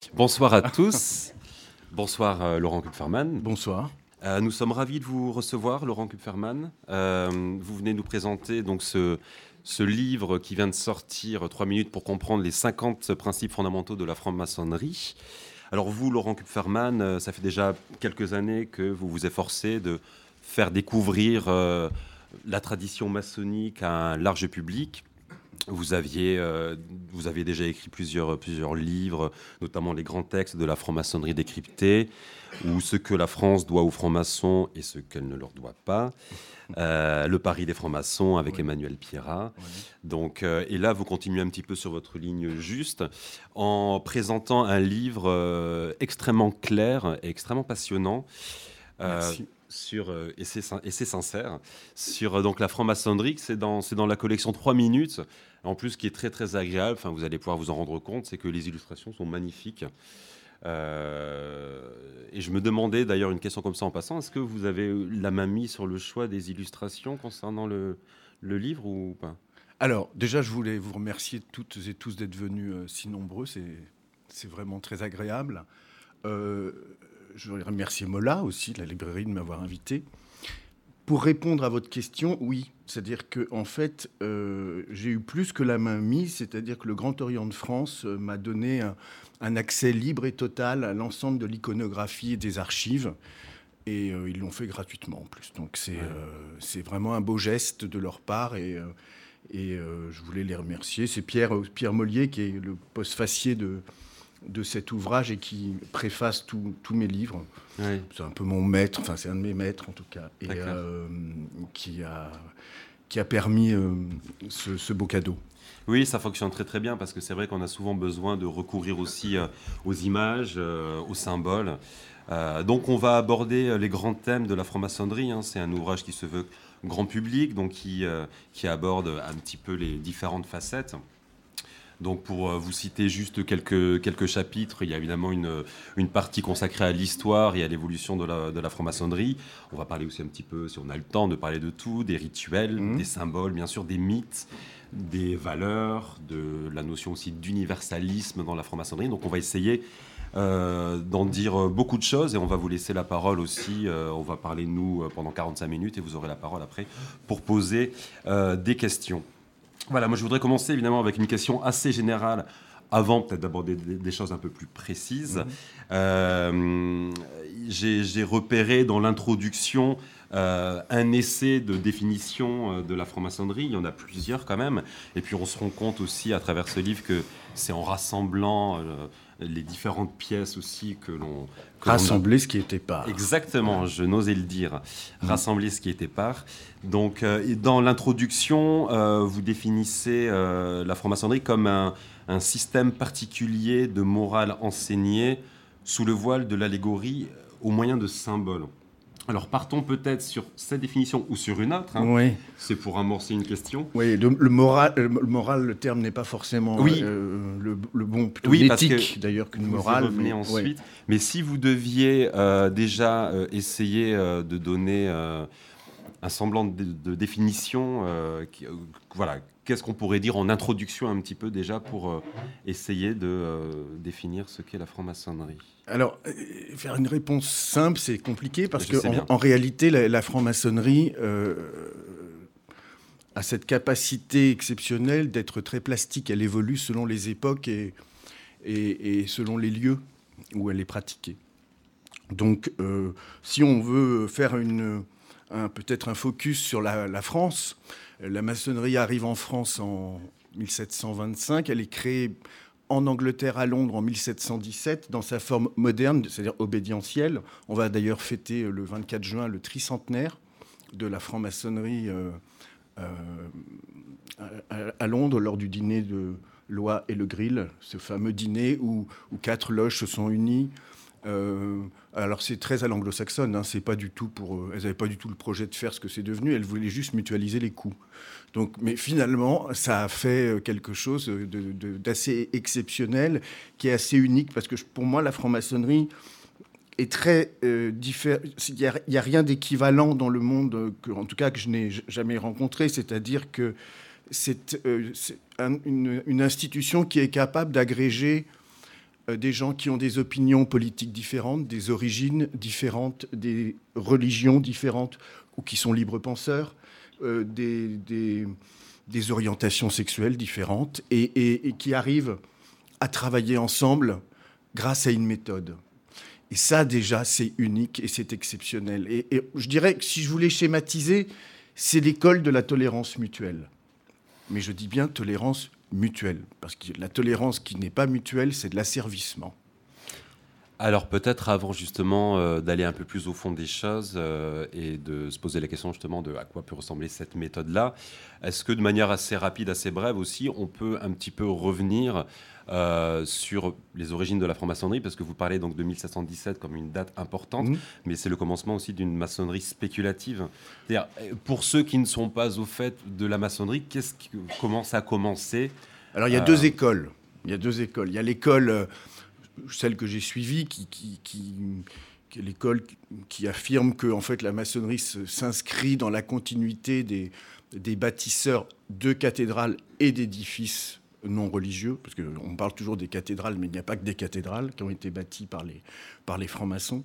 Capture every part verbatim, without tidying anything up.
Bonsoir à tous. Bonsoir euh, Laurent Kupferman. Bonsoir. Euh, nous sommes ravis de vous recevoir, Laurent Kupferman. Euh, vous venez nous présenter donc ce, ce livre qui vient de sortir, trois minutes pour comprendre les cinquante principes fondamentaux de la franc-maçonnerie. Alors vous, Laurent Kupferman, euh, ça fait déjà quelques années que vous vous efforcez de faire découvrir euh, la tradition maçonnique à un large public. Vous aviez, euh, vous aviez déjà écrit plusieurs, plusieurs livres, notamment les grands textes de la franc-maçonnerie décryptée, ou ce que la France doit aux francs-maçons et ce qu'elle ne leur doit pas. Euh, le pari des francs-maçons avec oui. Emmanuel Pierrat. Oui. Donc, euh, et là, vous continuez un petit peu sur votre ligne juste en présentant un livre euh, extrêmement clair et extrêmement passionnant. Euh, Merci. Sur, euh, et, c'est, et c'est sincère, sur euh, donc, la franc-maçonnerie, c'est dans, c'est dans la collection trois minutes. En plus, ce qui est très très agréable, enfin, vous allez pouvoir vous en rendre compte, c'est que les illustrations sont magnifiques. Euh, et je me demandais d'ailleurs une question comme ça en passant, est-ce que vous avez la main mise sur le choix des illustrations concernant le, le livre ou pas ? Alors, déjà, je voulais vous remercier toutes et tous d'être venus euh, si nombreux, c'est, c'est vraiment très agréable. Euh, je voudrais remercier Mola aussi, de la librairie, de m'avoir invité. Pour répondre à votre question, oui. C'est-à-dire qu'en en fait, euh, j'ai eu plus que la main mise, c'est-à-dire que le Grand Orient de France euh, m'a donné un, un accès libre et total à l'ensemble de l'iconographie et des archives. Et euh, ils l'ont fait gratuitement en plus. Donc c'est, ouais. euh, c'est vraiment un beau geste de leur part et, euh, et euh, je voulais les remercier. C'est Pierre, Pierre Mollier qui est le postfacier de... de cet ouvrage et qui préface tous mes livres. Oui. C'est un peu mon maître, enfin c'est un de mes maîtres en tout cas, et euh, qui, a, qui a permis euh, ce, ce beau cadeau. Oui, ça fonctionne très très bien parce que c'est vrai qu'on a souvent besoin de recourir aussi euh, aux images, euh, aux symboles. Euh, donc on va aborder les grands thèmes de la franc-maçonnerie. Hein. C'est un ouvrage qui se veut grand public, donc qui, euh, qui aborde un petit peu les différentes facettes. Donc pour vous citer juste quelques, quelques chapitres, il y a évidemment une, une partie consacrée à l'histoire et à l'évolution de la, de la franc-maçonnerie. On va parler aussi un petit peu, si on a le temps, de parler de tout, des rituels, mmh. des symboles, bien sûr, des mythes, des valeurs, de la notion aussi d'universalisme dans la franc-maçonnerie. Donc on va essayer euh, d'en dire beaucoup de choses et on va vous laisser la parole aussi. Euh, on va parler, nous, pendant quarante-cinq minutes et vous aurez la parole après pour poser euh, des questions. Voilà, moi je voudrais commencer évidemment avec une question assez générale, avant peut-être d'aborder des, des choses un peu plus précises. Mmh. Euh, j'ai, j'ai repéré dans l'introduction euh, un essai de définition de la franc-maçonnerie, il y en a plusieurs quand même, et puis on se rend compte aussi à travers ce livre que c'est en rassemblant euh, les différentes pièces aussi que l'on... Que Rassembler l'on a... ce qui était part. Exactement, je n'osais le dire. Mmh. Rassembler ce qui était part. Donc, euh, dans l'introduction, euh, vous définissez euh, la franc-maçonnerie comme un, un système particulier de morale enseignée sous le voile de l'allégorie au moyen de symboles. Alors, partons peut-être sur cette définition ou sur une autre. Hein. Oui. C'est pour amorcer une question. Oui, le, le, moral, le moral, le terme n'est pas forcément oui. euh, le, le bon, plutôt oui, l'éthique d'ailleurs qu'une morale. Vous y revenez mais, ensuite. Oui. Mais si vous deviez euh, déjà euh, essayer euh, de donner euh, un semblant de, de définition, euh, qui, euh, voilà, qu'est-ce qu'on pourrait dire en introduction un petit peu déjà pour euh, essayer de euh, définir ce qu'est la franc-maçonnerie? Alors, faire une réponse simple, c'est compliqué parce qu'en en réalité, la, la franc-maçonnerie euh, a cette capacité exceptionnelle d'être très plastique. Elle évolue selon les époques et, et, et selon les lieux où elle est pratiquée. Donc, euh, si on veut faire une, un, peut-être un focus sur la, la France, la maçonnerie arrive en France en mille sept cent vingt-cinq. Elle est créée en Angleterre, à Londres, en mille sept cent dix-sept, dans sa forme moderne, c'est-à-dire obédientielle. On va d'ailleurs fêter le vingt-quatre juin le tricentenaire de la franc-maçonnerie euh, euh, à, à Londres, lors du dîner de Loi et le Grill, ce fameux dîner où, où quatre loges se sont unies. Euh, alors c'est très à l'anglo-saxonne, hein, c'est pas du tout pour, euh, elles n'avaient pas du tout le projet de faire ce que c'est devenu, elles voulaient juste mutualiser les coûts. Donc, mais finalement, ça a fait quelque chose de, de, d'assez exceptionnel, qui est assez unique, parce que pour moi, la franc-maçonnerie est très euh, différente. Il n'y a, a rien d'équivalent dans le monde, que, en tout cas que je n'ai jamais rencontré, c'est-à-dire que c'est, euh, c'est un, une, une institution qui est capable d'agréger euh, des gens qui ont des opinions politiques différentes, des origines différentes, des religions différentes, ou qui sont libres penseurs, euh, des, des, des orientations sexuelles différentes, et, et, et qui arrivent à travailler ensemble grâce à une méthode. Et ça, déjà, c'est unique et c'est exceptionnel. Et, et je dirais que si je voulais schématiser, c'est l'école de la tolérance mutuelle. Mais je dis bien tolérance mutuelle, parce que la tolérance qui n'est pas mutuelle, c'est de l'asservissement. Alors peut-être avant justement euh, d'aller un peu plus au fond des choses euh, et de se poser la question justement de à quoi peut ressembler cette méthode-là, est-ce que de manière assez rapide, assez brève aussi, on peut un petit peu revenir euh, sur les origines de la franc-maçonnerie, parce que vous parlez donc de mille sept cent dix-sept comme une date importante, mmh. mais c'est le commencement aussi d'une maçonnerie spéculative. C'est-à-dire, pour ceux qui ne sont pas au fait de la maçonnerie, qu'est-ce qui, comment ça a commencé ? Alors il y a euh... deux écoles. Il y a deux écoles. Il y a l'école... Euh... celle que j'ai suivie, qui, qui, qui, qui est l'école qui affirme que en fait, la maçonnerie s'inscrit dans la continuité des, des bâtisseurs de cathédrales et d'édifices non religieux, parce qu'on parle toujours des cathédrales, mais il n'y a pas que des cathédrales qui ont été bâties par les, par les francs-maçons.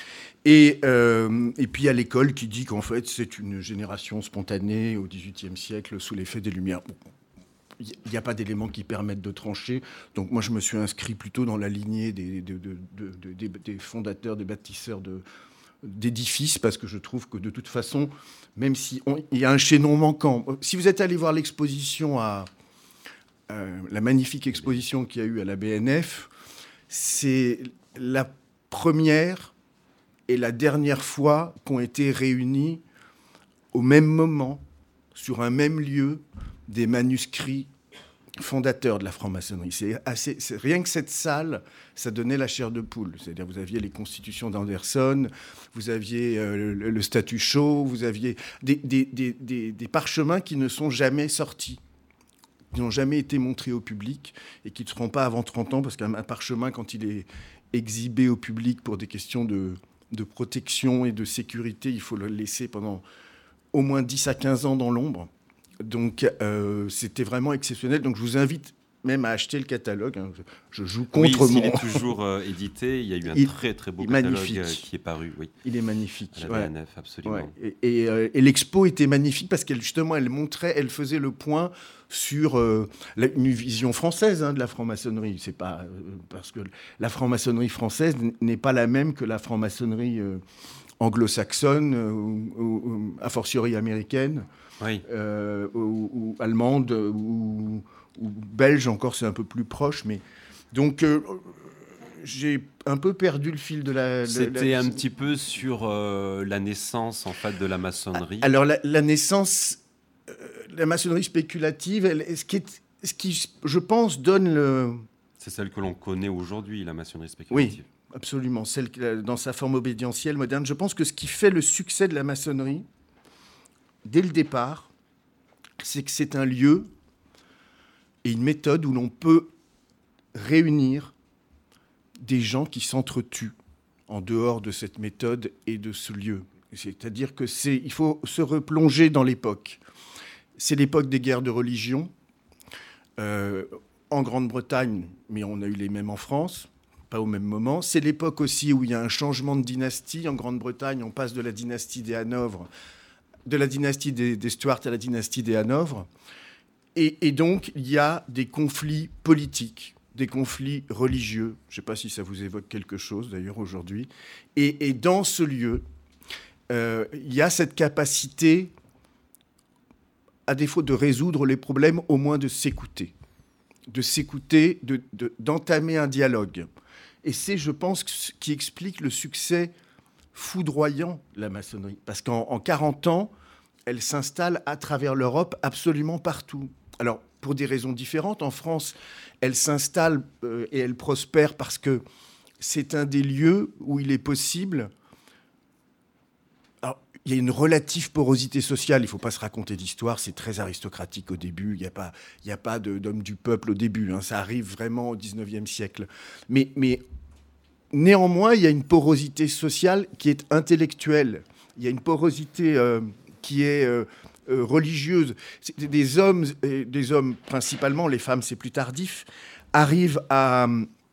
Et, euh, et puis il y a l'école qui dit qu'en fait, c'est une génération spontanée au dix-huitième siècle sous l'effet des Lumières. Bon, il n'y a pas d'éléments qui permettent de trancher. Donc moi, je me suis inscrit plutôt dans la lignée des, de, de, de, de, des, des fondateurs, des bâtisseurs de, d'édifices, parce que je trouve que de toute façon, même s'il y a un chaînon manquant... Si vous êtes allé voir l'exposition, à, euh, la magnifique exposition qu'il y a eu à la B N F, c'est la première et la dernière fois qu'ont été réunis au même moment, sur un même lieu, des manuscrits fondateurs de la franc-maçonnerie. C'est assez, c'est, rien que cette salle, ça donnait la chair de poule. C'est-à-dire, vous aviez les constitutions d'Anderson, vous aviez euh, le, le statut Shaw, vous aviez des, des, des, des, des parchemins qui ne sont jamais sortis, qui n'ont jamais été montrés au public et qui ne seront pas avant trente ans, parce qu'un parchemin, quand il est exhibé au public pour des questions de, de protection et de sécurité, il faut le laisser pendant au moins dix à quinze ans dans l'ombre. Donc, euh, c'était vraiment exceptionnel. Donc, je vous invite même à acheter le catalogue. Hein. Je joue contre oui, mon... il est toujours euh, édité. Il y a eu un il... très, très beau catalogue magnifique. Euh, qui est paru. Oui. Il est magnifique. À la B N F, ouais. Absolument. Ouais. Et, et, euh, et l'expo était magnifique parce qu'elle, justement, elle montrait, elle faisait le point sur euh, la, une vision française hein, de la franc-maçonnerie. C'est pas... Euh, parce que la franc-maçonnerie française n'est pas la même que la franc-maçonnerie euh, anglo-saxonne euh, ou, ou a fortiori américaine. Oui. Euh, ou, ou allemande, ou, ou belge, encore c'est un peu plus proche. Mais... Donc, euh, j'ai un peu perdu le fil de la... C'était la, la... un petit peu sur euh, la naissance, en fait, de la maçonnerie. Alors, la, la naissance, euh, la maçonnerie spéculative, elle, ce, qui est, ce qui, je pense, donne le... C'est celle que l'on connaît aujourd'hui, la maçonnerie spéculative. Oui, absolument. Celle dans sa forme obédientielle moderne. Je pense que ce qui fait le succès de la maçonnerie, dès le départ, c'est que c'est un lieu et une méthode où l'on peut réunir des gens qui s'entretuent en dehors de cette méthode et de ce lieu. C'est-à-dire que c'est, il faut se replonger dans l'époque. C'est l'époque des guerres de religion euh, en Grande-Bretagne, mais on a eu les mêmes en France, pas au même moment. C'est l'époque aussi où il y a un changement de dynastie. En Grande-Bretagne, on passe de la dynastie des Hanovre de la dynastie des, des Stuart à la dynastie des Hanovre. Et, et donc, il y a des conflits politiques, des conflits religieux. Je ne sais pas si ça vous évoque quelque chose, d'ailleurs, aujourd'hui. Et, et dans ce lieu, euh, il y a cette capacité, à défaut de résoudre les problèmes, au moins de s'écouter. De s'écouter, de, de, d'entamer un dialogue. Et c'est, je pense, ce qui explique le succès foudroyant, la maçonnerie. Parce qu'en en quarante ans, elle s'installe à travers l'Europe absolument partout. Alors, pour des raisons différentes, en France, elle s'installe euh, et elle prospère parce que c'est un des lieux où il est possible... Alors, il y a une relative porosité sociale, il ne faut pas se raconter d'histoire, c'est très aristocratique au début, il n'y a pas, il n'y a pas de, d'homme du peuple au début, hein, ça arrive vraiment au dix-neuvième siècle. Mais... mais néanmoins, il y a une porosité sociale qui est intellectuelle. Il y a une porosité euh, qui est euh, euh, religieuse. C'est des hommes, des hommes, principalement, les femmes, c'est plus tardif, arrivent à,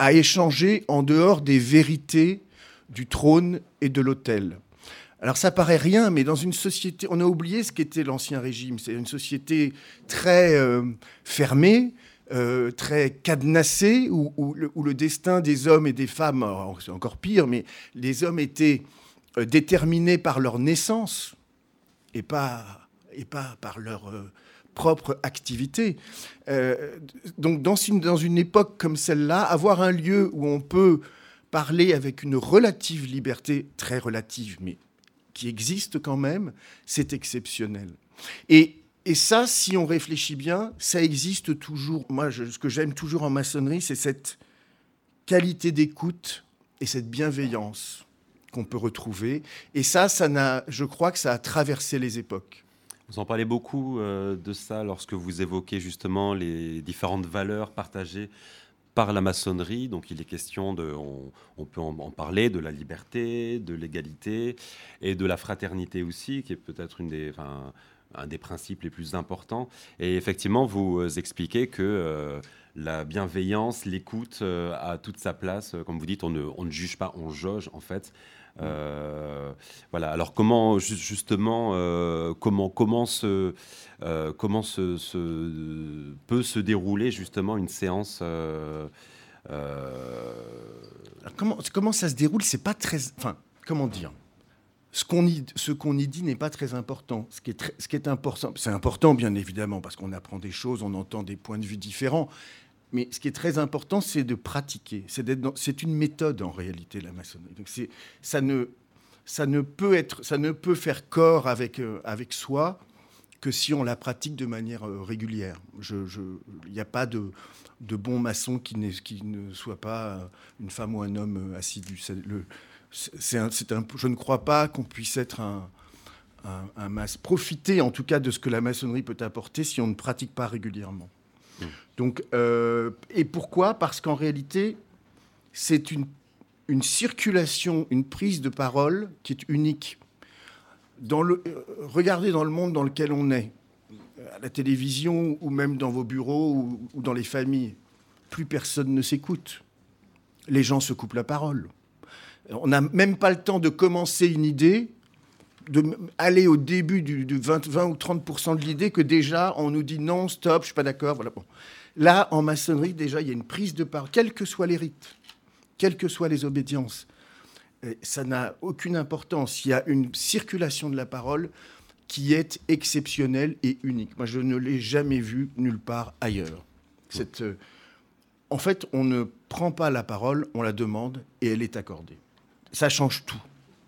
à échanger en dehors des vérités du trône et de l'autel. Alors ça paraît rien, mais dans une société, on a oublié ce qu'était l'Ancien Régime. C'est une société très euh, fermée, euh, très cadenassée, où, où, le, où le destin des hommes et des femmes, alors, c'est encore pire, mais les hommes étaient euh, déterminés par leur naissance et pas, et pas par leur euh, propre activité. Euh, donc dans une, dans une époque comme celle-là, avoir un lieu où on peut parler avec une relative liberté, très relative, mais qui existe quand même, c'est exceptionnel. Et, et ça, si on réfléchit bien, ça existe toujours. Moi, je, ce que j'aime toujours en maçonnerie, c'est cette qualité d'écoute et cette bienveillance qu'on peut retrouver. Et ça, ça n'a, je crois que ça a traversé les époques. Vous en parlez beaucoup euh, de ça lorsque vous évoquez justement les différentes valeurs partagées par la maçonnerie. Donc il est question de, on, on peut en, en parler, de la liberté, de l'égalité et de la fraternité aussi, qui est peut-être une des, enfin, un des principes les plus importants. Et effectivement, vous expliquez que euh, la bienveillance, l'écoute euh, a toute sa place. Comme vous dites, on ne, on ne juge pas, on jauge en fait. Euh, voilà. Alors comment justement euh, comment comment se euh, comment se, se peut se dérouler justement une séance euh, euh... Alors comment comment ça se déroule, c'est pas très, enfin comment dire, ce qu'on y ce qu'on y dit n'est pas très important. Ce qui est très, ce qui est important, c'est important bien évidemment parce qu'on apprend des choses, on entend des points de vue différents. Mais ce qui est très important, c'est de pratiquer. C'est, d'être dans, c'est une méthode, en réalité, la maçonnerie. Donc c'est, ça, ne, ça, ne peut être, ça ne peut faire corps avec, euh, avec soi que si on la pratique de manière euh, régulière. Il n'y a pas de, de bon maçon qui, qui ne soit pas une femme ou un homme assidu. C'est le, c'est un, c'est un, je ne crois pas qu'on puisse être un, un, un maçon. Profiter, en tout cas, de ce que la maçonnerie peut apporter si on ne pratique pas régulièrement. Donc, euh, et pourquoi ? Parce qu'en réalité, c'est une, une circulation, une prise de parole qui est unique. Dans le, euh, regardez dans le monde dans lequel on est, à la télévision ou même dans vos bureaux ou, ou dans les familles, plus personne ne s'écoute. Les gens se coupent la parole. On n'a même pas le temps de commencer une idée, d'aller au début du, du vingt, vingt ou trente pour cent de l'idée que déjà on nous dit non, stop, je ne suis pas d'accord. Voilà. Bon. Là, en maçonnerie, déjà, il y a une prise de parole, quels que soient les rites, quelles que soient les obédiences. Et ça n'a aucune importance. Il y a une circulation de la parole qui est exceptionnelle et unique. Moi, je ne l'ai jamais vue nulle part ailleurs. Cette, euh, en fait, on ne prend pas la parole, on la demande et elle est accordée. Ça change tout.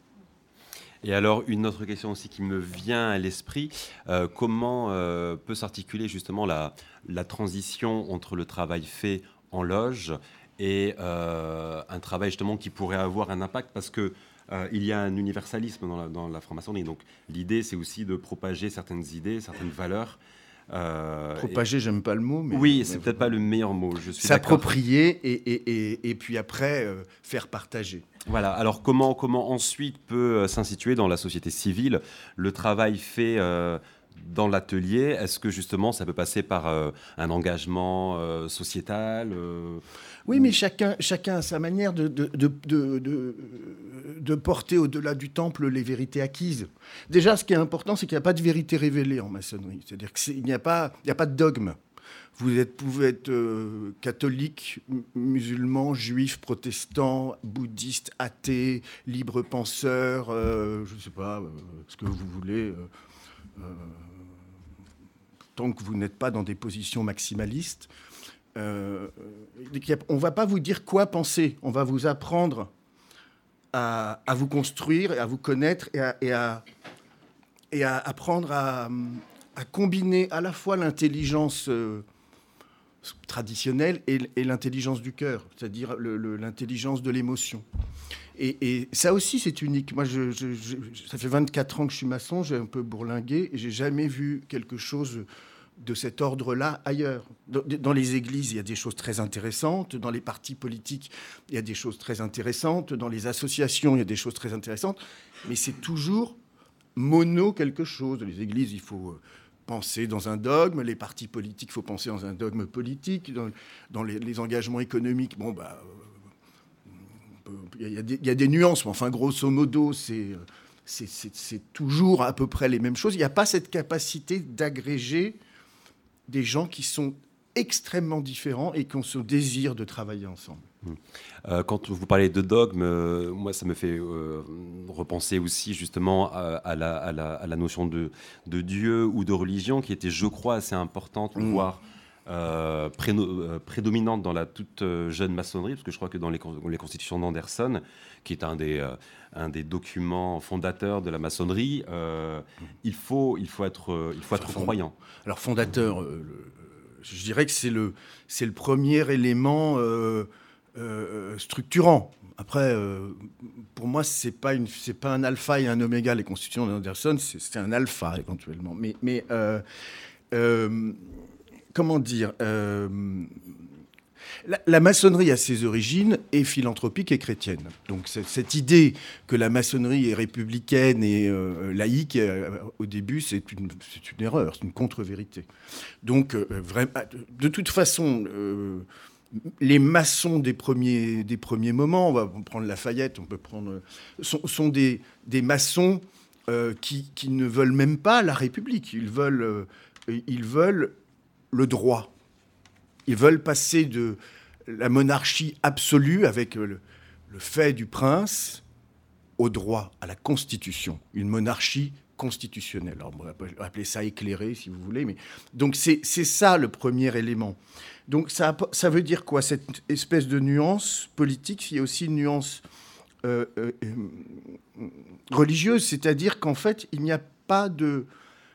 Et alors, une autre question aussi qui me vient à l'esprit, euh, comment euh, peut s'articuler justement la, la transition entre le travail fait en loge et euh, un travail justement qui pourrait avoir un impact, parce que euh, il y a un universalisme dans la, dans la franc-maçonnerie. Donc l'idée, c'est aussi de propager certaines idées, certaines valeurs. Euh, Propager, et... j'aime pas le mot. Mais oui, c'est mais peut-être pas le meilleur mot. Je suis s'approprier et, et, et, et puis après euh, faire partager. Voilà. Alors comment, comment ensuite peut s'instituer dans la société civile le travail fait euh, dans l'atelier? Est-ce que justement ça peut passer par euh, un engagement euh, sociétal euh, Oui, mais chacun, chacun a sa manière de, de, de, de, de, de porter au-delà du temple les vérités acquises. Déjà, ce qui est important, c'est qu'il n'y a pas de vérité révélée en maçonnerie. C'est-à-dire qu'il n'y a pas, il n'y a pas de dogme. Vous êtes, pouvez être euh, catholique, musulman, juif, protestant, bouddhiste, athée, libre penseur, euh, je ne sais pas, euh, ce que vous voulez, euh, euh, tant que vous n'êtes pas dans des positions maximalistes. Euh, on ne va pas vous dire quoi penser, on va vous apprendre à, à vous construire, à vous connaître et à, et à, et à apprendre à, à combiner à la fois l'intelligence euh, traditionnelle et, et l'intelligence du cœur, c'est-à-dire le, le, l'intelligence de l'émotion. Et, et ça aussi, c'est unique. Moi, je, je, je, ça fait vingt-quatre ans que je suis maçon, j'ai un peu bourlingué, et j'ai jamais vu quelque chose de cet ordre-là ailleurs. Dans les églises, il y a des choses très intéressantes. Dans les partis politiques, il y a des choses très intéressantes. Dans les associations, il y a des choses très intéressantes. Mais c'est toujours mono quelque chose. Dans les églises, il faut penser dans un dogme, les partis politiques, il faut penser dans un dogme politique, dans, dans les, les engagements économiques, bon, bah, il y, y, y a des nuances, mais enfin, grosso modo, c'est, c'est, c'est, c'est toujours à peu près les mêmes choses. Il n'y a pas cette capacité d'agréger des gens qui sont extrêmement différents et qui ont ce désir de travailler ensemble. Euh, quand vous parlez de dogme, euh, moi ça me fait euh, repenser aussi justement à, à, la, à, la, à la notion de, de Dieu ou de religion qui était, je crois, assez importante, mmh. voire euh, préno, prédominante dans la toute jeune maçonnerie, parce que je crois que dans les, les constitutions d'Anderson, qui est un des, euh, un des documents fondateurs de la maçonnerie, euh, mmh. il, faut, il faut être, il faut être enfin, croyant. Alors fondateur, euh, le, je dirais que c'est le, c'est le premier élément... Euh, Euh, structurant. Après, euh, pour moi, c'est pas une, c'est pas un alpha et un oméga. Les constitutions d'Anderson, c'est, c'est un alpha éventuellement. Mais, mais euh, euh, comment dire euh, la, la maçonnerie à ses origines est philanthropique et chrétienne. Donc cette idée que la maçonnerie est républicaine et euh, laïque, euh, au début, c'est une, c'est une erreur, c'est une contre-vérité. Donc, euh, vraiment, de toute façon. Euh, Les maçons des premiers, des premiers moments, on va prendre Lafayette, on peut prendre, sont, sont des, des maçons euh, qui, qui ne veulent même pas la République. Ils veulent, euh, ils veulent le droit. Ils veulent passer de la monarchie absolue avec le, le fait du prince au droit, à la Constitution. Une monarchie constitutionnelle. Alors, on va appeler ça éclairé, si vous voulez. Mais... Donc, c'est, c'est ça le premier élément. Donc ça, ça veut dire quoi, cette espèce de nuance politique? Il y a aussi une nuance euh, euh, religieuse, c'est-à-dire qu'en fait, il n'y a pas de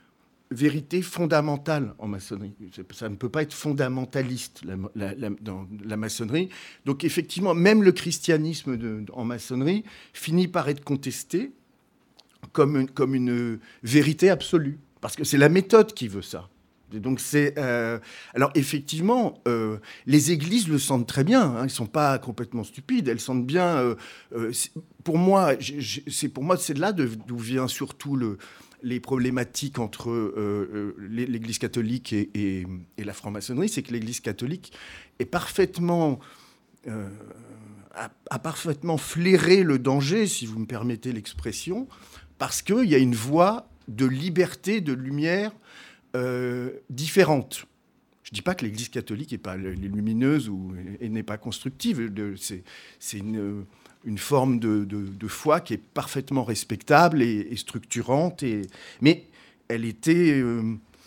vérité fondamentale en maçonnerie. Ça ne peut pas être fondamentaliste la, la, la, dans la maçonnerie. Donc effectivement, même le christianisme de, en maçonnerie finit par être contesté comme une, comme une vérité absolue, parce que c'est la méthode qui veut ça. Donc c'est euh... alors effectivement euh, les églises le sentent très bien, hein, ils sont pas complètement stupides, elles sentent bien. Euh, euh, pour moi, c'est pour moi c'est de là de, d'où vient surtout le, les problématiques entre euh, l'Église catholique et, et, et la franc-maçonnerie, c'est que l'Église catholique est parfaitement euh, a, a parfaitement flairé le danger, si vous me permettez l'expression, parce qu'il y a une voie de liberté, de lumière. Euh, différentes. Je ne dis pas que l'Église catholique n'est pas lumineuse ou et n'est pas constructive. C'est, c'est une, une forme de, de, de foi qui est parfaitement respectable et, et structurante. Et, mais elle était, euh,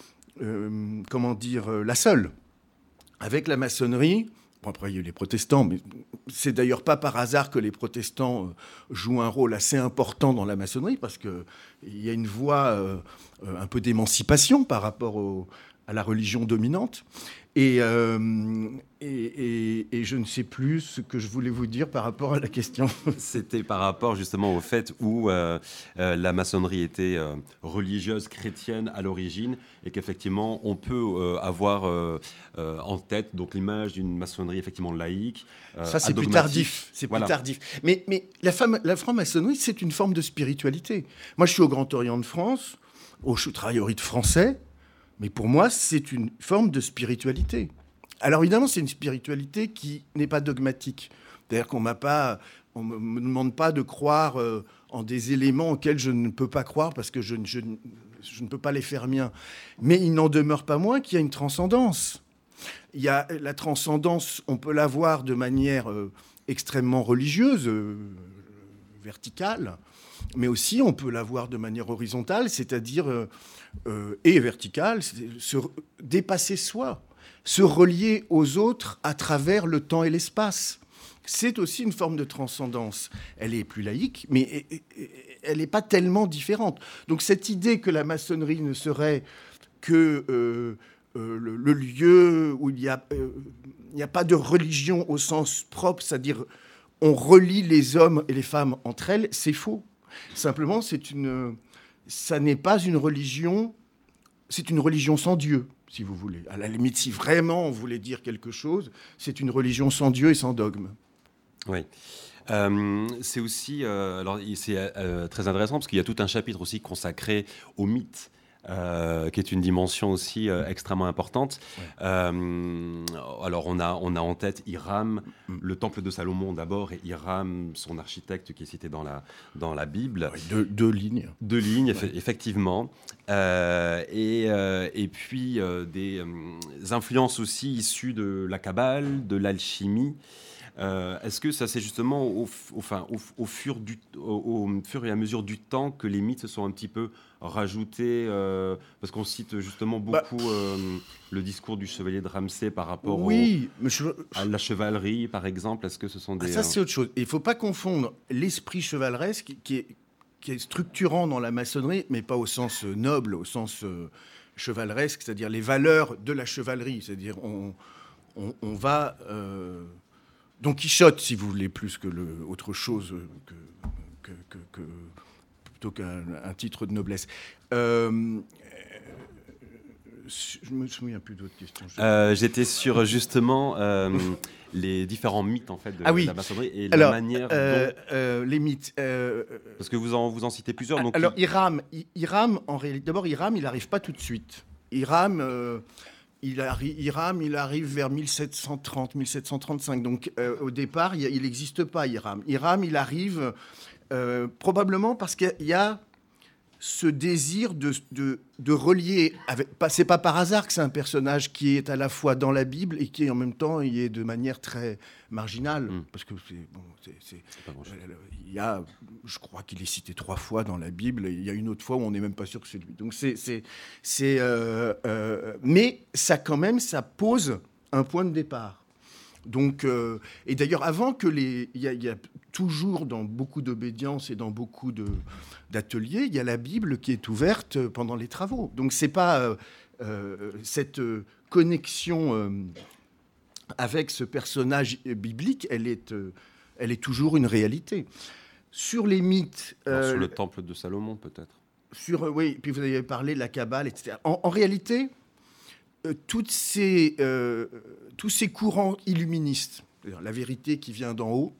euh, comment dire, la seule. Avec la maçonnerie, bon, après il y a eu les protestants, mais c'est d'ailleurs pas par hasard que les protestants jouent un rôle assez important dans la maçonnerie, parce qu'il y a une voie euh, un peu d'émancipation par rapport au, à la religion dominante. Et, euh, et, et, et je ne sais plus ce que je voulais vous dire par rapport à la question. C'était par rapport justement au fait où euh, euh, la maçonnerie était euh, religieuse, chrétienne à l'origine, et qu'effectivement on peut euh, avoir euh, euh, en tête donc l'image d'une maçonnerie effectivement laïque. Euh, Ça c'est plus tardif. C'est voilà. plus tardif. Mais, mais la, femme, la franc-maçonnerie, c'est une forme de spiritualité. Moi je suis au Grand Orient de France, au, je travaille au rite français. Mais pour moi, c'est une forme de spiritualité. Alors évidemment, c'est une spiritualité qui n'est pas dogmatique. C'est-à-dire qu'on m'a pas, on me, me demande pas de croire euh, en des éléments auxquels je ne peux pas croire parce que je, je, je ne peux pas les faire miens. Mais il n'en demeure pas moins qu'il y a une transcendance. Il y a la transcendance, on peut la voir de manière euh, extrêmement religieuse, euh, verticale, mais aussi on peut la voir de manière horizontale, c'est-à-dire euh, euh, et verticale, se dépasser soi, se relier aux autres à travers le temps et l'espace. C'est aussi une forme de transcendance. Elle est plus laïque, mais elle n'est pas tellement différente. Donc cette idée que la maçonnerie ne serait que euh, euh, le, le lieu où il n'y a, euh, il a pas de religion au sens propre, c'est-à-dire on relie les hommes et les femmes entre elles, c'est faux. Simplement, c'est une, ça n'est pas une religion, c'est une religion sans Dieu, si vous voulez. À la limite, si vraiment on voulait dire quelque chose, c'est une religion sans Dieu et sans dogme. Oui. Euh, c'est aussi, euh, alors c'est euh, très intéressant parce qu'il y a tout un chapitre aussi consacré au mythe Euh, qui est une dimension aussi euh, extrêmement importante. Ouais. Euh, alors on a, on a en tête Hiram, Mm. le temple de Salomon d'abord, et Hiram, son architecte qui est cité dans la, dans la Bible. Ouais, deux, deux lignes. Deux lignes, Ouais. eff- effectivement. Euh, et, euh, et puis euh, des euh, influences aussi issues de la Kabbale, de l'alchimie. Euh, est-ce que ça c'est justement au, f- au- enfin, au, f- au fur du, au, au fur et à mesure du temps que les mythes se sont un petit peu rajoutés euh, parce qu'on cite justement Bah, beaucoup euh, le discours du chevalier de Ramsay par rapport au- Oui, mais je- à la chevalerie par exemple. Est-ce que ce sont Ah, des... ça, euh, c'est autre chose. Il ne faut pas confondre l'esprit chevaleresque qui, qui est, qui est structurant dans la maçonnerie, mais pas au sens euh, noble, au sens euh, chevaleresque, c'est-à-dire les valeurs de la chevalerie. C'est-à-dire on, on, on va... Euh, Don Quichotte, si vous voulez, plus que le, autre chose que, que, que, que- plutôt qu'un un titre de noblesse. Euh, je me souviens plus d'autres questions. Je- euh, J'étais sur justement euh, les différents mythes en fait de Ah oui. la maçonnerie et Alors, la manière euh, dont... euh, les mythes. euh, Parce que vous en, vous en citez plusieurs. Donc Alors, il- Hiram, I- Hiram, en réalité, d'abord, Hiram, il n'arrive pas tout de suite. Hiram, euh, il, arri- Hiram, il arrive vers mille sept cent trente, mille sept cent trente-cinq. Donc, euh, au départ, il n'existe pas, Hiram. Hiram, il arrive euh, probablement parce qu'il y a ce désir de, de, de relier. Avec, pas- c'est pas par hasard que c'est un personnage qui est à la fois dans la Bible et qui, en même temps, y est de manière très marginale. Mm. Parce que c'est... Bon, c'est- c'est- C'est pas grand-chose. il y a, je crois qu'il est cité trois fois dans la Bible, et il y a une autre fois où on n'est même pas sûr que c'est lui. Donc c'est, c'est, c'est, euh, euh, mais ça quand même, ça pose un point de départ. Donc, euh, et d'ailleurs, avant que les, il y, a, il y a toujours dans beaucoup d'obédiences et dans beaucoup de, d'ateliers, il y a la Bible qui est ouverte pendant les travaux. Donc c'est pas euh, euh, cette euh, connexion euh, avec ce personnage biblique, elle est euh, elle est toujours une réalité. Sur les mythes... Alors, euh, sur le temple de Salomon peut-être. sur, euh, oui, puis vous avez parlé de la Kabbale, et cetera. En, en réalité, euh, toutes ces, euh, tous ces courants illuministes, c'est-à-dire la vérité qui vient d'en haut,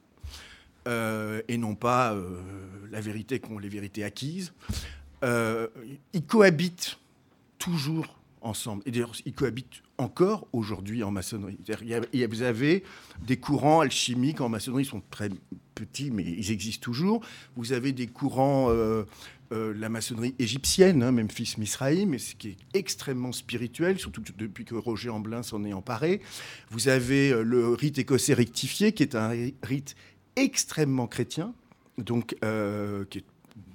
euh, et non pas euh, la vérité qu'ont les vérités acquises, euh, ils cohabitent toujours ensemble. Et d'ailleurs, ils cohabitent encore aujourd'hui en maçonnerie. C'est-à-dire, il y a- il y a- vous avez des courants alchimiques en maçonnerie, ils sont très petits, mais ils existent toujours. Vous avez des courants, euh, euh, la maçonnerie égyptienne, hein, Memphis Misraïm, mais ce qui est extrêmement spirituel, surtout que depuis que Roger Amblin s'en est emparé. Vous avez euh, le rite écossais rectifié, qui est un ri- rite extrêmement chrétien, donc euh, qui est-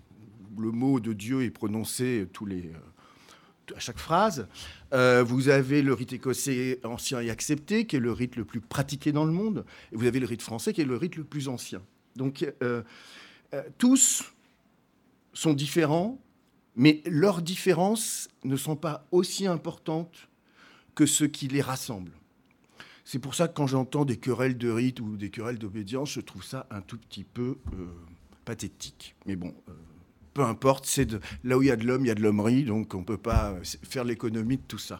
le mot de Dieu est prononcé tous les... euh, à chaque phrase. Euh, vous avez le rite écossais ancien et accepté, qui est le rite le plus pratiqué dans le monde. Et vous avez le rite français, qui est le rite le plus ancien. Donc, euh, euh, tous sont différents, mais leurs différences ne sont pas aussi importantes que ce qui les rassemble. C'est pour ça que quand j'entends des querelles de rite ou des querelles d'obédience, je trouve ça un tout petit peu euh, pathétique. Mais bon... euh, peu importe, c'est de, là où il y a de l'homme, il y a de l'hommerie, donc on ne peut pas euh, faire l'économie de tout ça.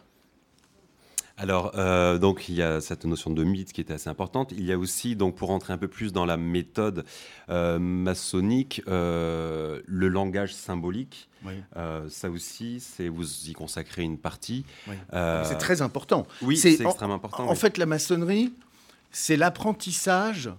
Alors, euh, donc, il y a cette notion de mythe qui était assez importante. Il y a aussi, donc, pour rentrer un peu plus dans la méthode euh, maçonnique, euh, le langage symbolique. Oui. Euh, ça aussi, c'est, vous y consacrez une partie. Oui. Euh, C'est très important. Oui, C'est- c'est en- extrêmement important. En oui. fait, la maçonnerie, c'est l'apprentissage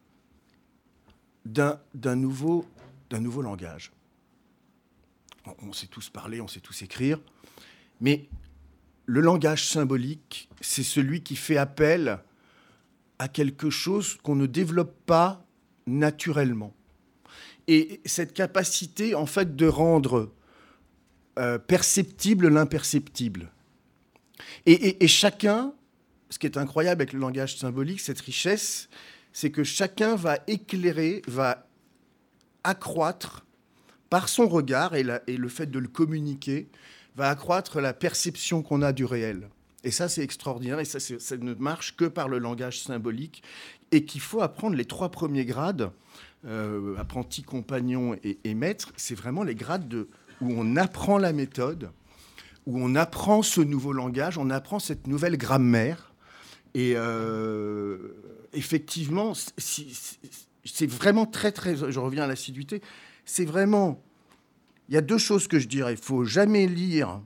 d'un, d'un nouveau, d'un nouveau langage. On, on sait tous parler, on sait tous écrire, mais le langage symbolique, c'est celui qui fait appel à quelque chose qu'on ne développe pas naturellement. Et cette capacité, en fait, de rendre euh, perceptible l'imperceptible. Et, et- et chacun, ce qui est incroyable avec le langage symbolique, cette richesse, c'est que chacun va éclairer, va accroître, par son regard et, la- et le fait de le communiquer, va accroître la perception qu'on a du réel. Et ça, c'est extraordinaire, et ça, c'est- ça ne marche que par le langage symbolique, et qu'il faut apprendre les trois premiers grades, euh, apprenti, compagnon et, et maître, c'est vraiment les grades de, où on apprend la méthode, où on apprend ce nouveau langage, on apprend cette nouvelle grammaire. Et euh, effectivement, si- si- c'est vraiment très, très... Je reviens à l'assiduité. C'est vraiment il y a deux choses que je dirais. Il ne faut jamais lire.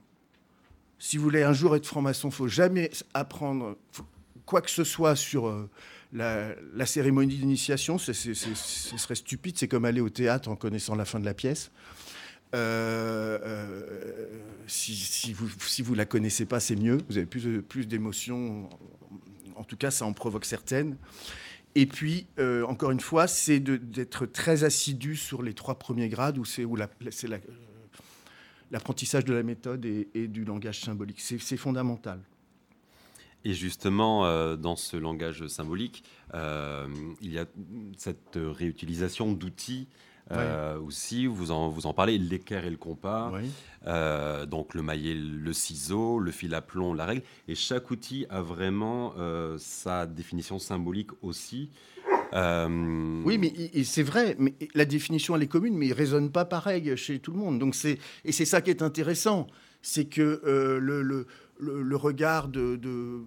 Si vous voulez un jour être franc-maçon, il ne faut jamais apprendre quoi que ce soit sur euh, la, la cérémonie d'initiation. C'est, c'est, c'est, ce serait stupide. C'est comme aller au théâtre en connaissant la fin de la pièce. Euh, euh, si, si vous si vous la connaissez pas, c'est mieux. Vous avez plus, plus d'émotions. En tout cas, ça en provoque certaines. Et puis, euh, encore une fois, c'est de, d'être très assidu sur les trois premiers grades, où c'est, où la, c'est la, l'apprentissage de la méthode et, et du langage symbolique. C'est, c'est fondamental. Et justement, euh, dans ce langage symbolique, euh, il y a cette réutilisation d'outils euh, ouais. aussi. Vous en, vous en parlez, l'équerre et le compas, ouais. euh, donc le maillet, le ciseau, le fil à plomb, la règle. Et chaque outil a vraiment euh, sa définition symbolique aussi. Euh... Oui, mais et c'est vrai. Mais la définition, elle est commune, mais il ne résonne pas pareil chez tout le monde. Donc c'est, et c'est ça qui est intéressant. C'est que euh, le, le, le, le regard de... de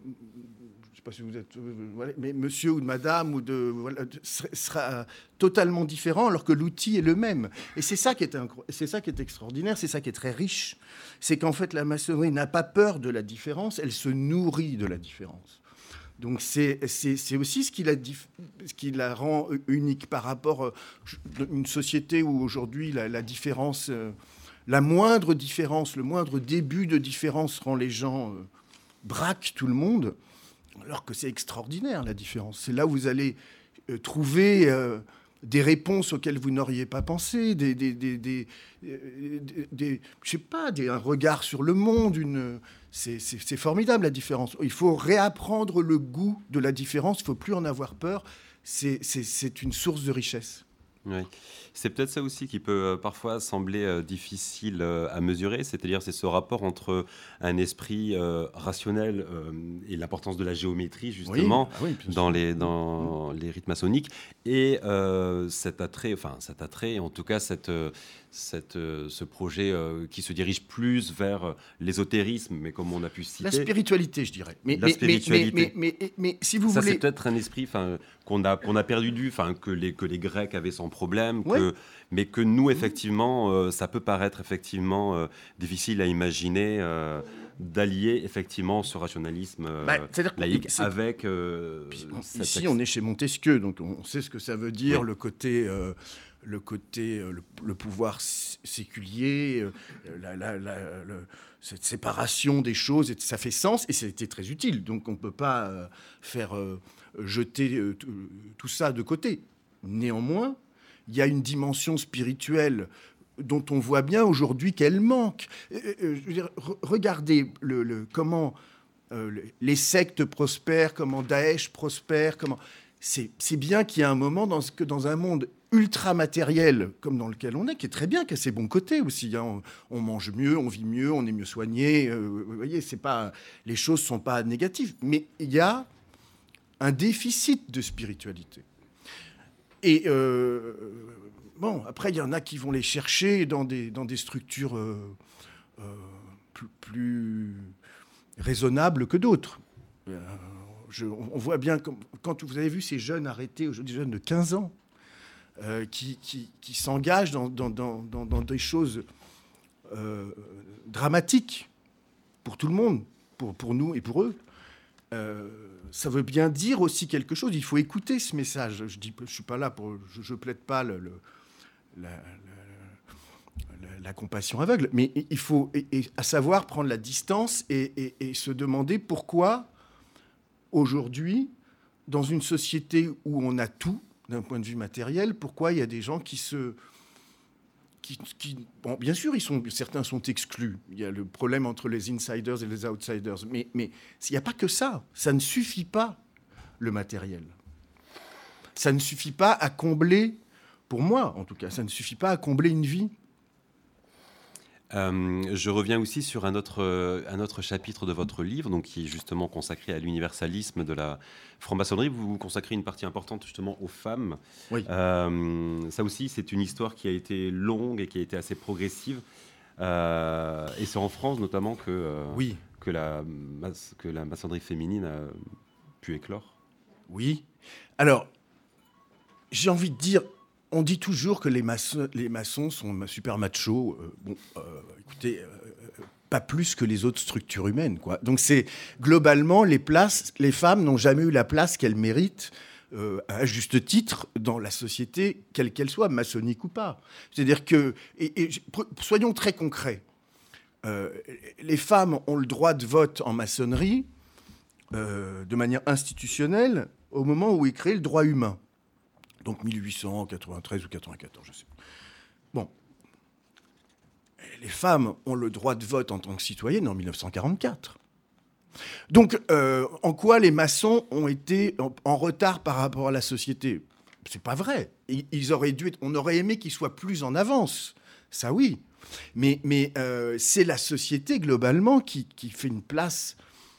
je ne sais pas si vous êtes... Euh, voilà, mais monsieur ou de madame ou de, voilà, sera, sera totalement différent, alors que l'outil est le même. Et c'est ça qui est, incro- c'est ça qui est extraordinaire, c'est ça qui est très riche. C'est qu'en fait, la maçonnerie n'a pas peur de la différence, elle se nourrit de la différence. Donc c'est, c'est, c'est aussi ce qui, la dif- ce qui la rend unique par rapport à une société où aujourd'hui la, la différence, euh, la moindre différence, le moindre début de différence rend les gens, euh, braque tout le monde, alors que c'est extraordinaire la différence. C'est là où vous allez euh, trouver euh, des réponses auxquelles vous n'auriez pas pensé, des, des, des, des, des, des je sais pas, des, un regard sur le monde, une... C'est, c'est, c'est formidable la différence. Il faut réapprendre le goût de la différence. Il ne faut plus en avoir peur. C'est, c'est, c'est une source de richesse. Oui. C'est peut-être ça aussi qui peut euh, parfois sembler euh, difficile euh, à mesurer, c'est-à-dire c'est ce rapport entre un esprit euh, rationnel euh, et l'importance de la géométrie justement oui, ah oui, dans, les, dans mmh. les rites maçonniques et euh, cet attrait, enfin cet attrait, en tout cas cette, cette, ce projet euh, qui se dirige plus vers l'ésotérisme, mais comme on a pu citer... La spiritualité, je dirais. Mais, la mais, spiritualité. Mais, mais, mais, mais, mais si vous ça, voulez... c'est peut-être un esprit qu'on a, qu'on a perdu du, que les, que les Grecs avaient sans problème, ouais. que, mais que nous, effectivement, euh, ça peut paraître effectivement euh, difficile à imaginer euh, d'allier effectivement ce rationalisme euh, bah, laïque avec... Euh, Puis, ici, texte. On est chez Montesquieu, donc on sait ce que ça veut dire, oui. le côté... Euh, le côté, le, le pouvoir séculier, la, la, la, le, cette séparation des choses, et ça fait sens et c'était très utile. Donc on ne peut pas euh, faire euh, jeter euh, tout, tout ça de côté. Néanmoins, il y a une dimension spirituelle dont on voit bien aujourd'hui qu'elle manque. Euh, euh, je veux dire, re- regardez le, le, comment euh, les sectes prospèrent, comment Daesh prospère, comment... C'est, c'est bien qu'il y a un moment dans, que dans un monde ultra matériel comme dans lequel on est, qui est très bien, qui a ses bons côtés aussi. Hein. On, on mange mieux, on vit mieux, on est mieux soigné. Euh, vous voyez, c'est pas, les choses ne sont pas négatives. Mais il y a un déficit de spiritualité. Et euh, bon, après, il y en a qui vont les chercher dans des, dans des structures euh, euh, plus, plus raisonnables que d'autres. Euh, Je, on voit bien, quand, quand vous avez vu ces jeunes arrêtés, des jeunes de quinze ans, euh, qui, qui, qui s'engagent dans, dans, dans, dans des choses euh, dramatiques pour tout le monde, pour, pour nous et pour eux, euh, ça veut bien dire aussi quelque chose. Il faut écouter ce message. Je ne suis pas là pour... Je ne plaide pas le, le, la, la, la, la compassion aveugle, mais il faut, et, et, à savoir, prendre la distance et, et, et se demander pourquoi... Aujourd'hui, dans une société où on a tout, d'un point de vue matériel, pourquoi il y a des gens qui se... Qui, qui, bon, bien sûr, ils sont, certains sont exclus. Il y a le problème entre les insiders et les outsiders. Mais, mais il n'y a pas que ça. Ça ne suffit pas, le matériel. Ça ne suffit pas à combler, pour moi en tout cas, ça ne suffit pas à combler une vie. Euh, je reviens aussi sur un autre, euh, un autre chapitre de votre livre, donc, qui est justement consacré à l'universalisme de la franc-maçonnerie. Vous vous consacrez une partie importante justement aux femmes. Oui. Euh, ça aussi, c'est une histoire qui a été longue et qui a été assez progressive. Euh, et c'est en France notamment que, euh, oui. que, la, que la maçonnerie féminine a pu éclore. Oui. Alors, j'ai envie de dire, on dit toujours que les maçons, les maçons sont super machos. Euh, bon, euh, écoutez, euh, pas plus que les autres structures humaines, quoi. Donc c'est globalement les places, les femmes n'ont jamais eu la place qu'elles méritent. Euh, à juste titre dans la société, quelle qu'elle soit, maçonnique ou pas. C'est-à-dire que, et, et, soyons très concrets, euh, les femmes ont le droit de vote en maçonnerie euh, de manière institutionnelle au moment où est créé le droit humain. Donc mille huit cent quatre-vingt-treize ou quatre-vingt-quatorze, je sais pas. Bon. Les femmes ont le droit de vote en tant que citoyennes en mille neuf cent quarante-quatre. Donc, euh, en quoi les maçons ont été en, en retard par rapport à la société ? C'est pas vrai. Ils, ils auraient dû être, on aurait aimé qu'ils soient plus en avance. Ça, oui. Mais, mais euh, c'est la société, globalement, qui, qui fait une place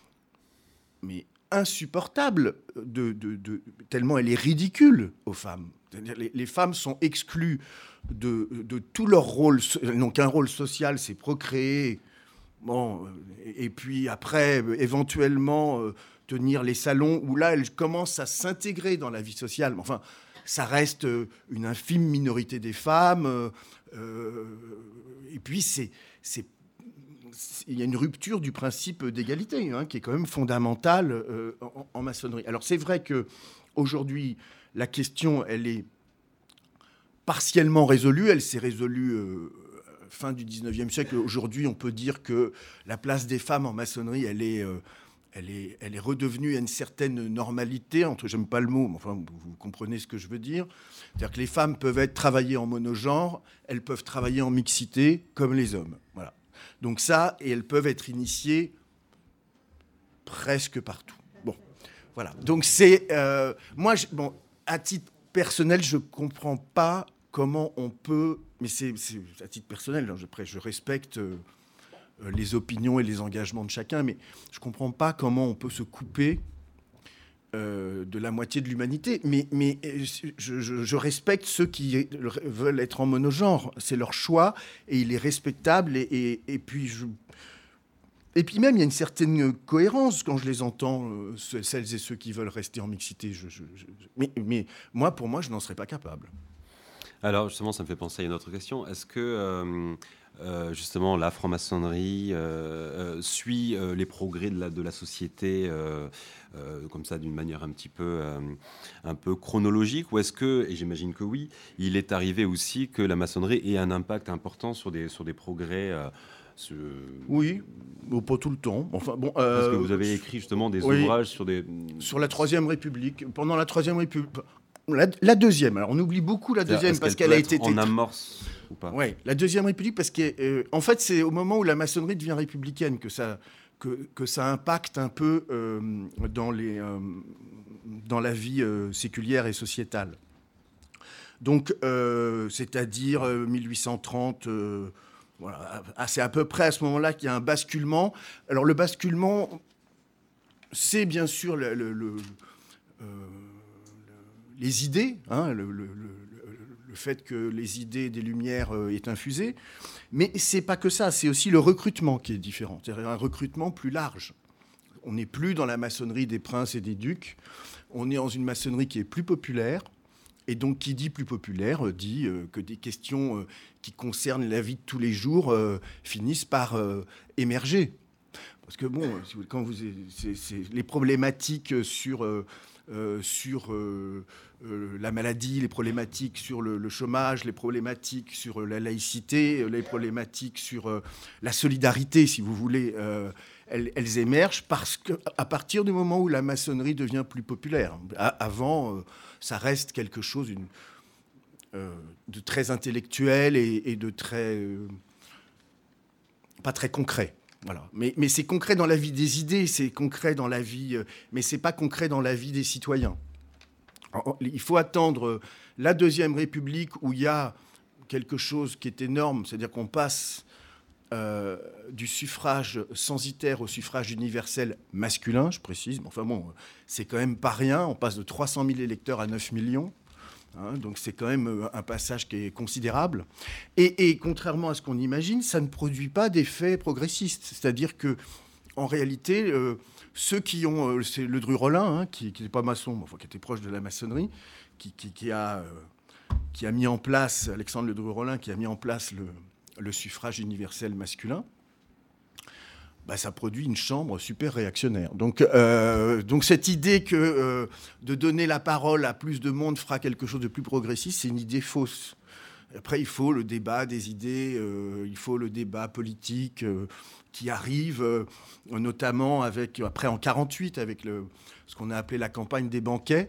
mais insupportable, de, de, de, tellement elle est ridicule aux femmes. C'est-à-dire, les, les femmes sont exclues de, de tout leur rôle. Elles n'ont qu'un rôle social, c'est procréer. Bon, et puis après, éventuellement, euh, tenir les salons, où là, elles commencent à s'intégrer dans la vie sociale. Enfin, ça reste une infime minorité des femmes. Euh, euh, et puis, c'est, c'est, c'est, il y a une rupture du principe d'égalité, hein, qui est quand même fondamentale euh, en, en maçonnerie. Alors, c'est vrai qu'aujourd'hui, la question, elle est partiellement résolue. Elle s'est résolue... Euh, fin du dix-neuvième siècle. Aujourd'hui, on peut dire que la place des femmes en maçonnerie, elle est, euh, elle est, elle est redevenue à une certaine normalité. Entre, j'aime pas le mot, mais enfin, vous, vous comprenez ce que je veux dire. C'est-à-dire que les femmes peuvent être travailler en monogenre, elles peuvent travailler en mixité, comme les hommes. Voilà. Donc ça, et elles peuvent être initiées presque partout. Bon, voilà. Donc c'est, euh, moi, je, bon, à titre personnel, je comprends pas comment on peut, mais c'est, c'est à titre personnel, hein, je, je respecte euh, les opinions et les engagements de chacun, mais je ne comprends pas comment on peut se couper euh, de la moitié de l'humanité. Mais, mais je, je, je respecte ceux qui veulent être en monogenre. C'est leur choix et il est respectable. Et, et, et, puis, je... et puis même, il y a une certaine cohérence quand je les entends, euh, celles et ceux qui veulent rester en mixité. Je, je, je... Mais, mais moi, pour moi, je n'en serais pas capable. Alors justement, ça me fait penser à une autre question. Est-ce que euh, euh, justement la franc-maçonnerie euh, euh, suit euh, les progrès de la, de la société euh, euh, comme ça d'une manière un petit peu, euh, un peu chronologique, ou est-ce que, et j'imagine que oui, il est arrivé aussi que la maçonnerie ait un impact important sur des, sur des progrès euh, sur... Oui, mais pas tout le temps. Enfin, bon, euh, Parce que vous avez écrit justement des oui, ouvrages sur des... Sur la Troisième République. Pendant la Troisième République... La, la deuxième, alors on oublie beaucoup la deuxième Est-ce parce qu'elle, qu'elle a peut été... être en amorce ou pas ? Oui, la Deuxième République, parce qu'en euh, fait, c'est au moment où la maçonnerie devient républicaine que ça, que, que ça impacte un peu euh, dans, les, euh, dans la vie euh, séculière et sociétale. Donc, euh, c'est-à-dire euh, mille huit cent trente... Euh, voilà, c'est à peu près à ce moment-là qu'il y a un basculement. Alors, le basculement, c'est bien sûr le... le, le euh, les idées, hein, le, le, le, le fait que les idées des Lumières euh, est infusé, mais c'est pas que ça, c'est aussi le recrutement qui est différent, c'est-à-dire un recrutement plus large. On n'est plus dans la maçonnerie des princes et des ducs, on est dans une maçonnerie qui est plus populaire, et donc qui dit plus populaire euh, dit euh, que des questions euh, qui concernent la vie de tous les jours euh, finissent par euh, émerger. Parce que bon, quand vous, c'est, c'est les problématiques sur euh, Euh, sur euh, euh, la maladie, les problématiques sur le, le chômage, les problématiques sur euh, la laïcité, les problématiques sur euh, la solidarité, si vous voulez, euh, elles, elles émergent parce qu'à partir du moment où la maçonnerie devient plus populaire. À, avant, euh, ça reste quelque chose une, euh, de très intellectuel et, et de très... Euh, pas très concret. Voilà. Mais, mais c'est concret dans la vie des idées, c'est concret dans la vie, euh, mais c'est pas concret dans la vie des citoyens. Alors, il faut attendre la Deuxième République où il y a quelque chose qui est énorme, c'est-à-dire qu'on passe euh, du suffrage censitaire au suffrage universel masculin, je précise. Mais enfin bon, c'est quand même pas rien. On passe de trois cent mille électeurs à neuf millions. Hein, donc c'est quand même un passage qui est considérable. Et, et contrairement à ce qu'on imagine, ça ne produit pas d'effet progressiste. C'est-à-dire que, en réalité, euh, ceux qui ont... Euh, c'est le Dru Rollin, hein, qui n'est pas maçon, enfin, qui était proche de la maçonnerie, qui, qui, qui, a, euh, qui a mis en place, Alexandre Ledru-Rollin, qui a mis en place le, le suffrage universel masculin, bah, ça produit une chambre super réactionnaire. Donc, euh, donc cette idée que euh, de donner la parole à plus de monde fera quelque chose de plus progressiste, c'est une idée fausse. Après, il faut le débat des idées, euh, il faut le débat politique euh, qui arrive, euh, notamment avec, après en quarante-huit, avec le, ce qu'on a appelé la campagne des banquets,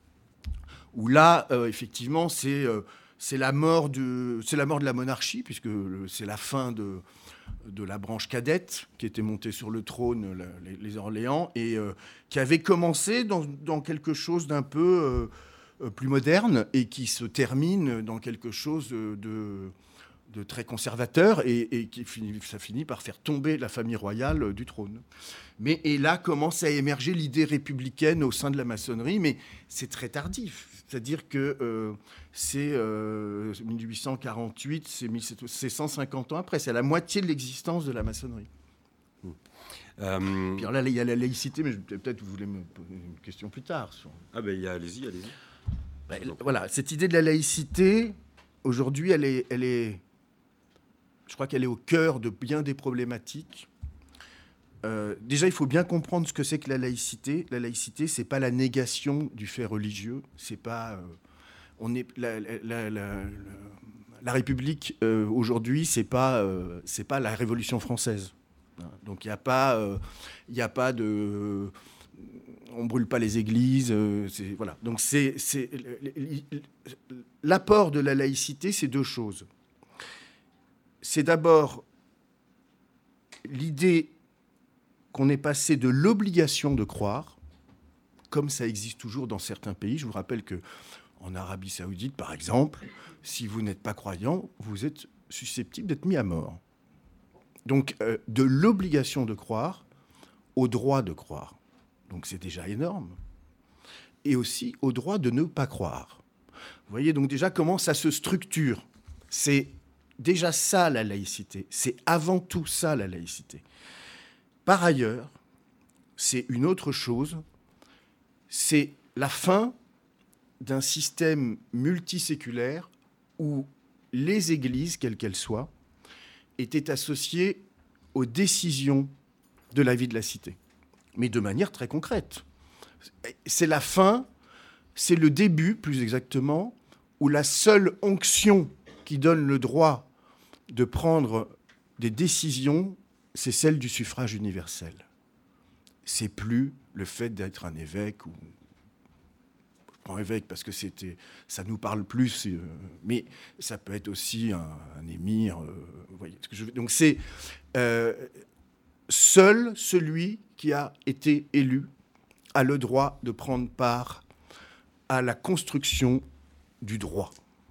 où là, euh, effectivement, c'est, euh, c'est, la mort de, c'est la mort de la monarchie, puisque le, c'est la fin de... de la branche cadette qui était montée sur le trône, la, les, les Orléans, et euh, qui avait commencé dans, dans quelque chose d'un peu euh, plus moderne et qui se termine dans quelque chose de, de très conservateur et, et qui finit, ça finit par faire tomber la famille royale du trône. Mais, et là commence à émerger l'idée républicaine au sein de la maçonnerie, mais c'est très tardif. C'est-à-dire que euh, c'est euh, mille huit cent quarante-huit, c'est, c'est cent cinquante ans après, c'est à la moitié de l'existence de la maçonnerie. Mmh. Euh... Puis alors là, il y a la laïcité, mais peut-être vous voulez me poser une question plus tard. Sur... Ah ben, allez-y, allez-y. Ben, voilà, cette idée de la laïcité, aujourd'hui, elle est, elle est, je crois qu'elle est au cœur de bien des problématiques. Euh, déjà, il faut bien comprendre ce que c'est que la laïcité. La laïcité, c'est pas la négation du fait religieux. C'est pas, euh, on est la, la, la, la, la République euh, aujourd'hui, c'est pas, euh, c'est pas la Révolution française. Donc il n'y a pas, il euh, y a pas de, on brûle pas les églises. Euh, c'est, voilà. Donc c'est, c'est l'apport de la laïcité, c'est deux choses. C'est d'abord l'idée qu'on est passé de l'obligation de croire, comme ça existe toujours dans certains pays. Je vous rappelle qu'en Arabie Saoudite, par exemple, si vous n'êtes pas croyant, vous êtes susceptible d'être mis à mort. Donc, euh, de l'obligation de croire au droit de croire. Donc, c'est déjà énorme. Et aussi au droit de ne pas croire. Vous voyez donc déjà comment ça se structure. C'est déjà ça, la laïcité. C'est avant tout ça, la laïcité. Par ailleurs, c'est une autre chose, c'est la fin d'un système multiséculaire où les églises, quelles qu'elles soient, étaient associées aux décisions de la vie de la cité, mais de manière très concrète. C'est la fin, c'est le début, plus exactement, où la seule onction qui donne le droit de prendre des décisions, c'est celle du suffrage universel. C'est plus le fait d'être un évêque ou... Je prends évêque parce que c'était, ça nous parle plus, euh, mais ça peut être aussi un, un émir. Euh, vous voyez ce que je veux. Donc c'est euh, seul celui qui a été élu a le droit de prendre part à la construction du droit.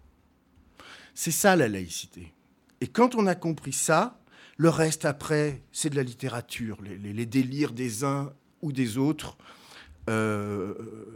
C'est ça la laïcité. Et quand on a compris ça, le reste, après, c'est de la littérature, les, les, les délires des uns ou des autres. Euh,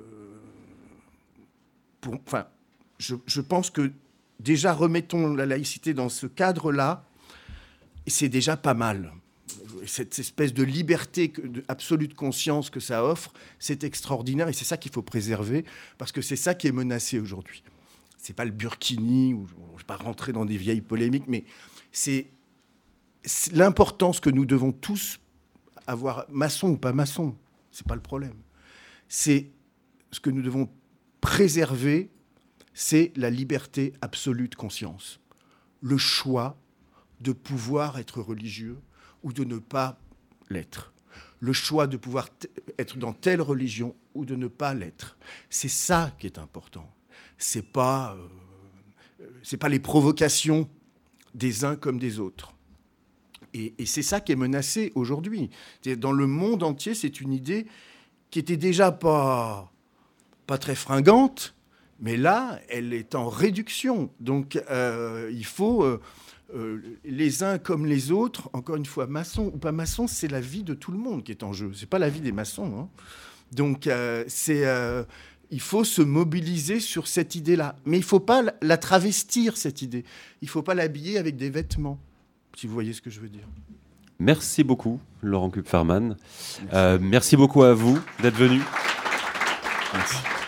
pour, enfin, je, je pense que déjà, remettons la laïcité dans ce cadre-là, et c'est déjà pas mal. Cette espèce de liberté de, absolue de conscience que ça offre, c'est extraordinaire, et c'est ça qu'il faut préserver, parce que c'est ça qui est menacé aujourd'hui. C'est pas le burkini, ou, je ne vais pas rentrer dans des vieilles polémiques, mais c'est... l'importance que nous devons tous avoir, maçon ou pas maçon, c'est pas le problème. C'est ce que nous devons préserver, c'est la liberté absolue de conscience. Le choix de pouvoir être religieux ou de ne pas l'être. Le choix de pouvoir t- être dans telle religion ou de ne pas l'être. C'est ça qui est important. C'est pas, euh, c'est pas les provocations des uns comme des autres. Et, et c'est ça qui est menacé aujourd'hui. C'est-à-dire, dans le monde entier, c'est une idée qui était déjà pas, pas très fringante, mais là, elle est en réduction. Donc, euh, il faut, euh, euh, les uns comme les autres, encore une fois, maçon ou pas maçon, c'est la vie de tout le monde qui est en jeu. C'est pas la vie des maçons. Hein. Donc, euh, c'est, euh, il faut se mobiliser sur cette idée-là. Mais il ne faut pas la travestir, cette idée. Il ne faut pas l'habiller avec des vêtements. Si vous voyez ce que je veux dire. Merci beaucoup, Laurent Kupferman. Merci, euh, merci beaucoup à vous d'être venu. Merci.